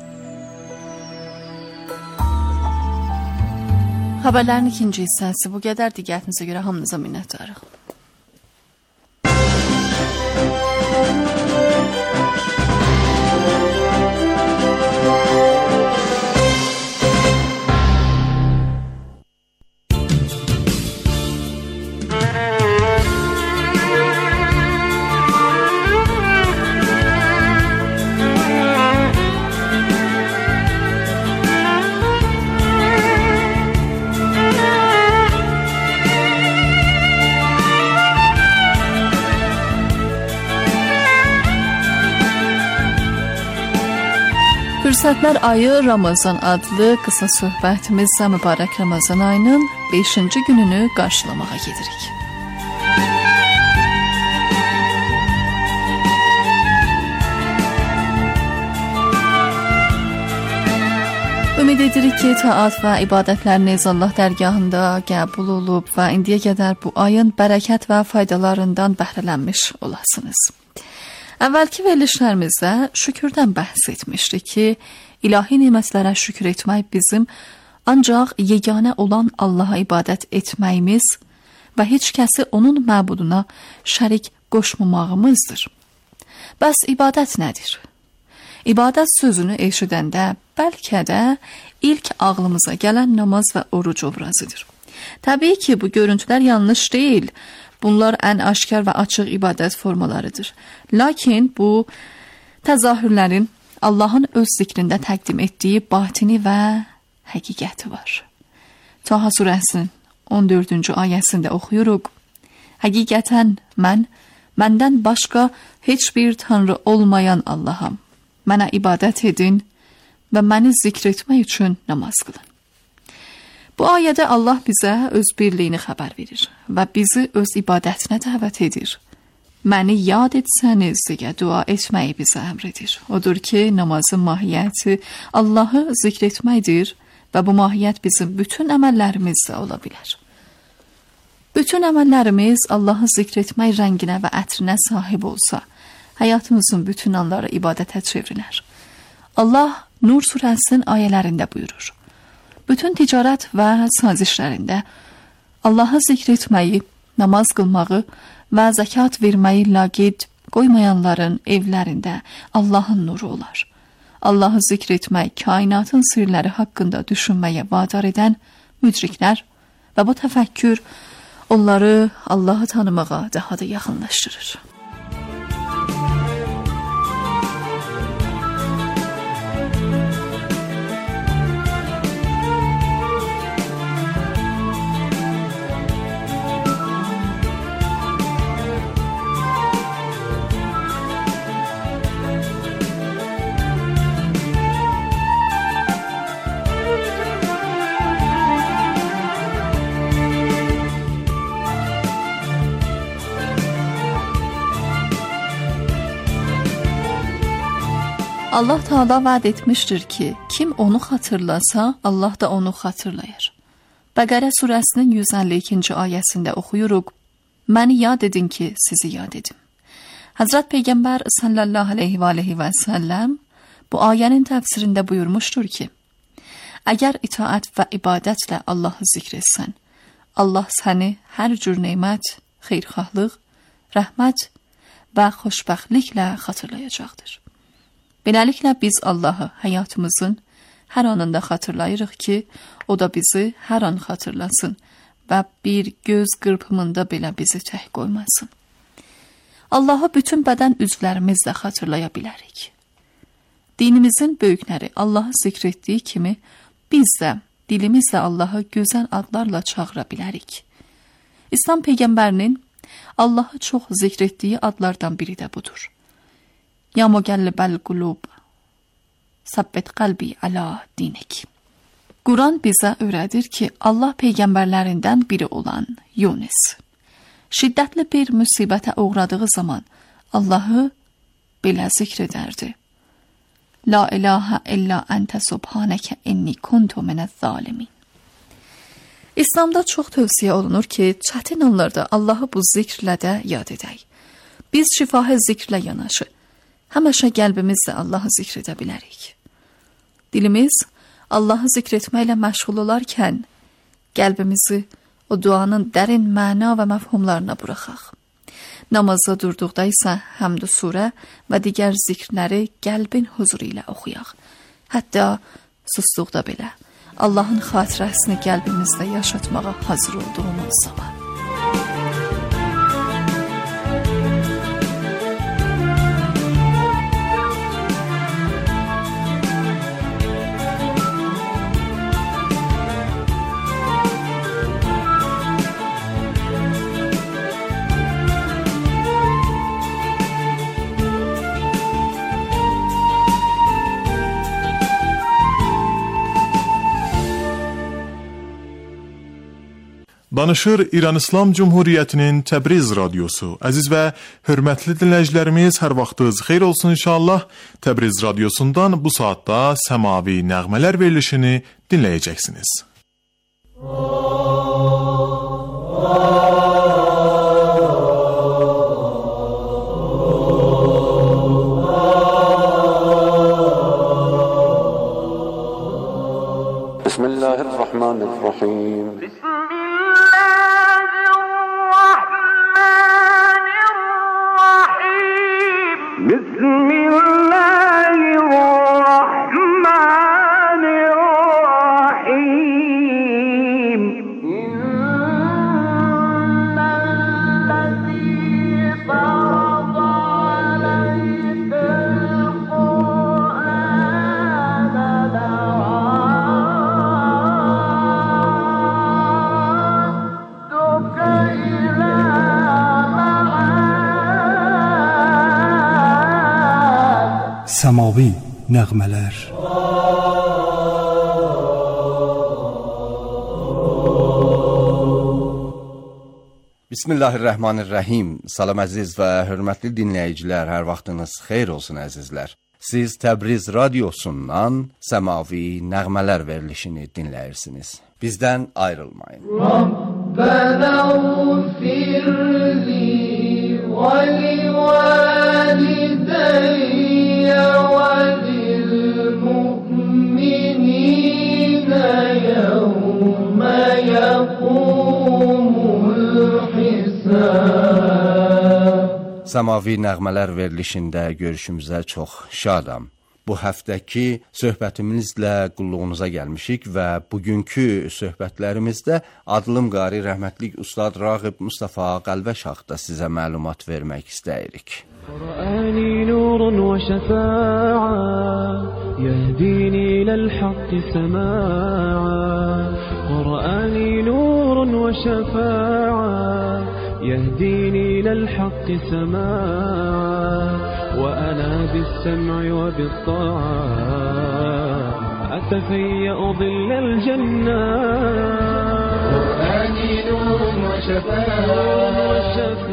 Xəbərlərin ikinci hissəsi bu qədər. Diqqətinizə görə hamınıza minnətdarıq. Fürsətlər ayı Ramazan adlı qısa söhbətimizlə mübarək Ramazan ayının 5-ci gününü qarşılamağa gedirik. Ümid Ümid edirik ki, taat və ibadətləriniz Allah dərgahında qəbul olub və indiyə qədər bu ayın bərəkət və faydalarından bəhrələnmiş olasınız. Əvvəlki verilişlərimizdə şükürdən bəhs etmişdik ki, ilahi nemətlərə şükür etmək bizim ancaq yeganə olan Allaha ibadət etməyimiz və heç kəsi onun məbuduna şərik qoşmamağımızdır. Bəs ibadət nədir? İbadət sözünü eşidəndə bəlkə də ilk ağlımıza gələn namaz və oruc obrazıdır. Təbii ki, bu görüntülər yanlış deyil. Bunlar ən aşkar və açıq ibadət formalarıdır. Lakin bu təzahürlərin Allahın öz zikrində təqdim etdiyi batini və həqiqəti var. Taha surəsinin 14-cü ayəsində oxuyuruq. Həqiqətən məndən başqa heç bir tanrı olmayan Allaham. Mənə ibadət edin və məni zikr etmək üçün namaz qılın. Bu ayədə Allah bizə öz birliyini xəbər verir və bizi öz ibadətinə dəvət edir. Məni yad etsəniz deyə dua etməyi bizə əmr edir. Odur ki, namazın mahiyyəti Allahı zikr etməkdir və bu mahiyyət bizim bütün əməllərimizdə ola bilər. Bütün əməllərimiz Allahı zikr etmək rənginə və ətrinə sahib olsa, həyatımızın bütün anları ibadətə çevrilər. Allah Nur surəsinin ayələrində buyurur. Bütün ticarət və sazişlərində Allahı zikr etməyi, namaz qılmağı və zəkat verməyi laqeyd qoymayanların evlərində Allahın nuru olar. Allahı zikr etmək, kainatın sirləri haqqında düşünməyə vadar edən müdriklər və bu təfəkkür onları Allahı tanımağa daha da yaxınlaşdırır. Allah Teala vəd etmişdir ki, kim onu xatırlasa, Allah da onu xatırlayır. Bəqərə surəsinin 152-ci ayəsində oxuyuruq. Məni yad edin ki, sizi yad edim. Həzrət Peyğəmbər sallallahu aleyhi və səlləm bu ayənin təfsirində buyurmuşdur ki, əgər itaət və ibadətlə Allahı zikr etsən, Allah səni hər cür nemət, xeyirxahlıq, rəhmət və xoşbəxtliklə xatırlayacaqdır. Beləliklə biz Allahı həyatımızın hər anında xatırlayırıq ki, o da bizi hər an xatırlasın və bir göz qırpımında belə bizi tək qoymasın. Allahı bütün bədən üzvlərimizlə xatırlaya bilərik. Dinimizin böyükləri Allahı zikr etdiyi kimi, biz də dilimizlə Allahı gözəl adlarla çağıra bilərik. İslam Peyğəmbərinin Allahı çox zikr etdiyi adlardan biri də budur. Ya müqəllibəl qulub, səbbət qəlbi əla dinik. Quran bizə öyrədir ki, Allah peyğəmbərlərindən biri olan Yunus şiddətli bir müsibətə uğradığı zaman Allahı belə zikr edərdi. La ilahə illə əntə subhanəkə inni kuntu minəz-zalimin. İslamda çox tövsiyə olunur ki, çətin anlarda Allahı bu zikrlə də yad edək. Biz şifahi zikrlə yanaşı, həmişə qəlbimizlə Allahı zikr edə bilərik. Dilimiz Allahı zikr etməklə məşğul olarkən, qəlbimizi o duanın dərin məna və məfhumlarına buraxaq. Namazda durduqda isə həmd surə və digər zikrləri qəlbin huzuru ilə oxuyaq. Hətta susduqda belə Allahın xatirəsini qəlbimizdə yaşatmağa hazır olduğumuz zaman. Danışır İran İslam Cumhuriyyətinin Təbriz radiosu. Əziz və hörmətli dinləyicilərimiz, hər vaxtınız xeyir olsun inşallah. Təbriz radiosundan bu saatda səmavi nəğmələr verilişini dinləyəcəksiniz. Bismillahirrahmanirrahim. Səmavi nəğmələr. Bismillahirrahmanirrahim. Salam əziz və hörmətli dinləyicilər, hər vaxtınız xeyir olsun əzizlər. Siz Təbriz radiosundan səmavi nəğmələr verilişini dinləyirsiniz. Bizdən ayrılmayın. Rabbənə ğfirli və li valideyyə və lilmu'minînə yevmə yəqumul hisab. Səmavi nəğmələr verilişində görüşümüzə çox şadam. Bu həftəki söhbətimizlə qulluğunuza gəlmişik və bugünkü söhbətlərimizdə Adlım Qari rəhmətlik Ustad Rağib Mustafa Qalvəş haqqında sizə məlumat vermək istəyirik. Qur'ani nurun və şəfa'a yehdini lil-haqqi sama'a. Qur'ani nurun və şəfa'a yehdini lil-haqqi sama'a. وأنا بالسمع وبالطاعة أتفيأ ظل الجنة. قرآني نور وشفاء.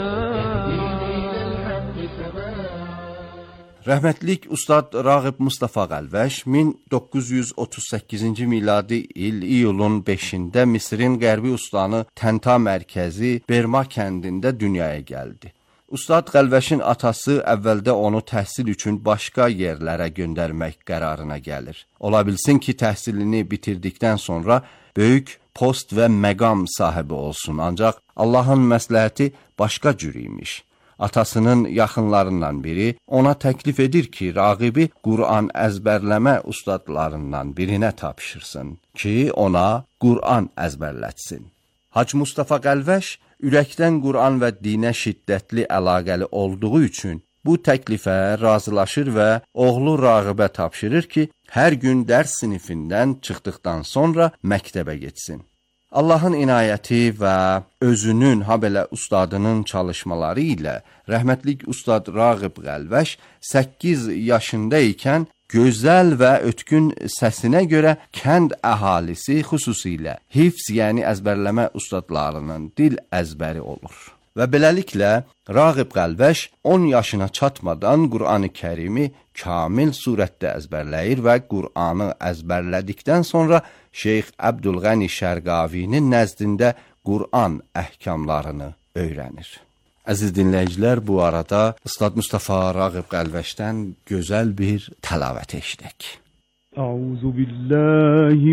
Rəhmətlik Ustad Rağib Mustafa Qalvəş 1938-ci miladi il iyulun 5-də Misirin Qərbi Ustanı Təntə mərkəzi Berma kəndində dünyaya gəldi. Ustad Qalvəşin atası əvvəldə onu təhsil üçün başqa yerlərə göndərmək qərarına gəlir. Ola bilsin ki, təhsilini bitirdikdən sonra böyük post və məqam sahibi olsun, ancaq Allahın məsləhəti başqa cür imiş. Atasının yaxınlarından biri ona təklif edir ki, Rağibi Qur'an əzbərləmə ustadlarından birinə tapşırsın ki, ona Qur'an əzbərlətsin. Hacı Mustafa Qalvəş ürəkdən Qur'an və dinə şiddətli əlaqəli olduğu üçün bu təklifə razılaşır və oğlu Rağibə tapşırır ki, hər gün dərs sinifindən çıxdıqdan sonra məktəbə getsin. Allahın inayəti və özünün, habelə ustadının çalışmaları ilə rəhmətlik Ustad Rağib Qalvəş 8 yaşında ikən gözəl və ötkün səsinə görə kənd əhalisi xüsusilə hifz, yəni əzbərləmə ustadlarının dil əzbəri olur. Və beləliklə Rağib Qalvəş 10 yaşına çatmadan Qur'an-ı Kərimi kamil surətdə əzbərləyir və Qur'anı əzbərlədikdən sonra Şeyx Əbdülğəni Şərqavinin nəzdində Qur'an əhkamlarını öyrənir. Əziz dinləyicilər, bu arada Ustad Mustafa Rağib Qalvəşdən gözəl bir təlavət eşidək. Əuzu billahi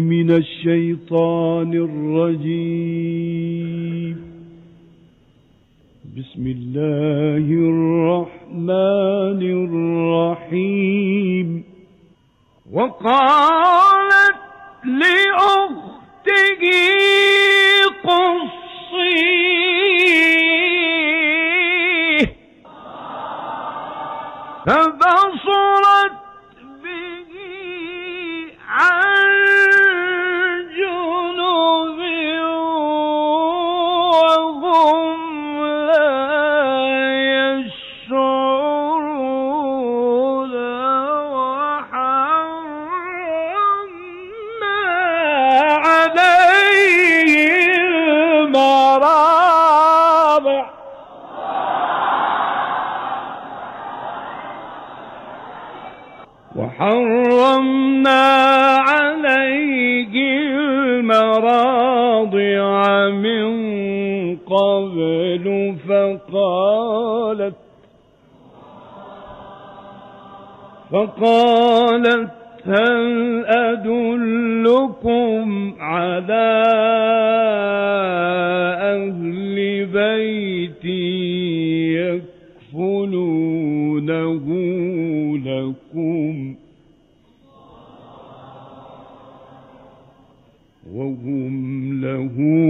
minəşşeytanirracim. Bismillahirrahmanirrahim. Və qâlet li uxtihi qussi فبصرت به عن جنوب وهم لا يشعرون وحرمنا عليهم وحرمنا عليه المراضع من قبل فقالت هل أدلكم على أهل بيت يكفلونه لكم وهم له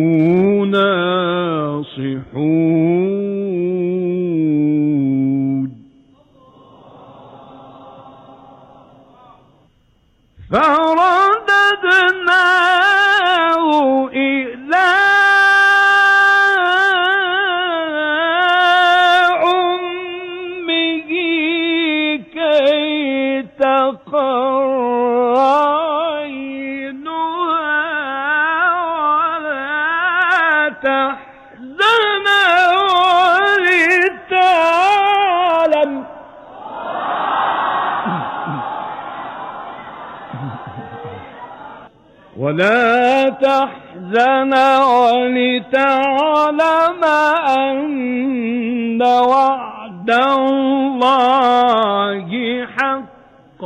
ناصحون فرددناه إلى أمه كي تقر عينها ولا تحزن ولتعلم أن وعد الله حق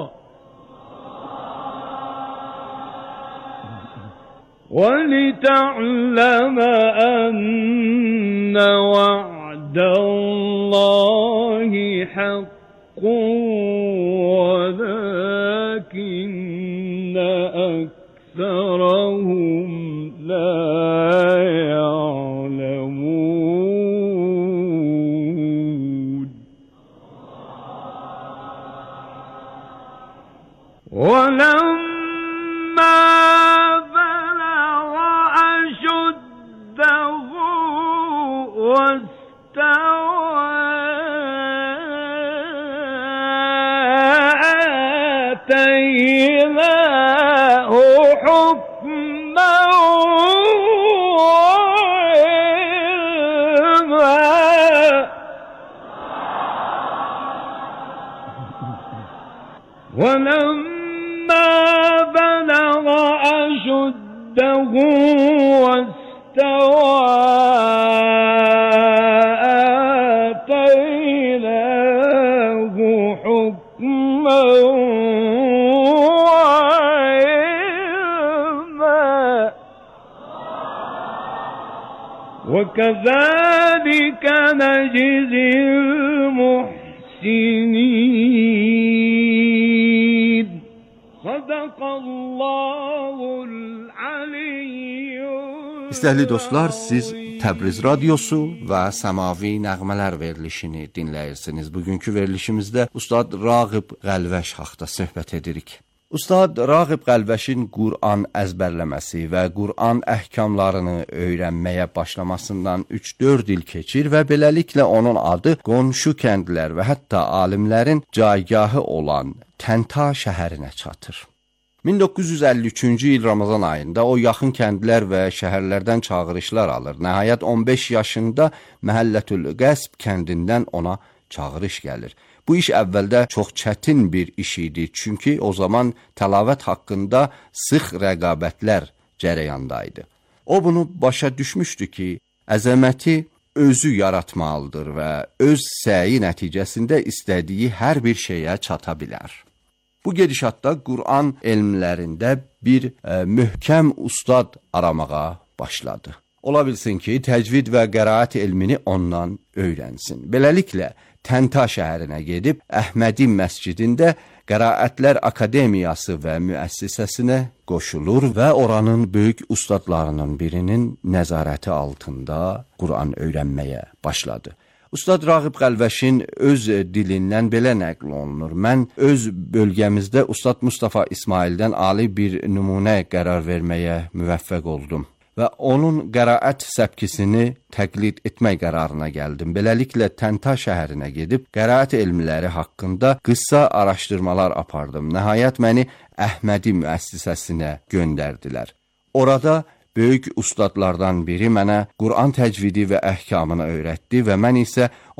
ولتعلم أن وعد الله حق ولكن أكثرهم لا يعلمون ولما بلغ أشده واستوى آتيناه حكما ولما بلغ أشده واستوى آتيناه حكما وعلما وكذلك نجزي المحسنين صدق الله العلي. İstəyili dostlar, siz Təbriz Radiosu və Səmavi Nəğmələr verilişini dinləyirsiniz. Bugünkü verilişimizdə Ustad Rağib Qəlvəş haqqında söhbət edirik. Ustad Rağib Qəlvəşin Qur'an əzbərləməsi və Qur'an əhkamlarını öyrənməyə başlamasından 3-4 il keçir və beləliklə onun adı qonşu kəndlər və hətta alimlərin caygahı olan Təntə şəhərinə çatır. 1953-cü il Ramazan ayında o yaxın kəndlər və şəhərlərdən çağırışlar alır. Nəhayət 15 yaşında Məhəllətül Qəsb kəndindən ona çağırış gəlir. Bu iş əvvəldə çox çətin bir iş idi, çünki o zaman təlavət haqqında sıx rəqabətlər cərəyandaydı. O bunu başa düşmüşdü ki, əzəməti özü yaratmalıdır və öz səyi nəticəsində istədiyi hər bir şeyə çata bilər. Bu gedişatda Qur'an elmlərində bir möhkəm ustad aramağa başladı. Ola bilsin ki, təcvid və qəraət elmini ondan öyrənsin. Beləliklə, Təntə şəhərinə gedib Əhmədi məscidində Qəraətlər Akademiyası və müəssisəsinə qoşulur və oranın böyük ustadlarının birinin nəzarəti altında Qur'an öyrənməyə başladı. Ustad Rağib Qəlvəşin öz dilindən belə nəql olunur. Mən öz bölgəmizdə Ustad Mustafa İsmaildən ali bir nümunə qərar verməyə müvəffəq oldum və onun qəraət səpkisini təqlid etmək qərarına gəldim. Beləliklə Təntə şəhərinə gedib qəraət elmləri haqqında qısa araşdırmalar apardım. Nəhayət məni Əhmədi müəssisəsinə göndərdilər. Orada böyük ustadlardan biri mənə Qur'an təcvidi və əhkamını öyrətdi və mən isə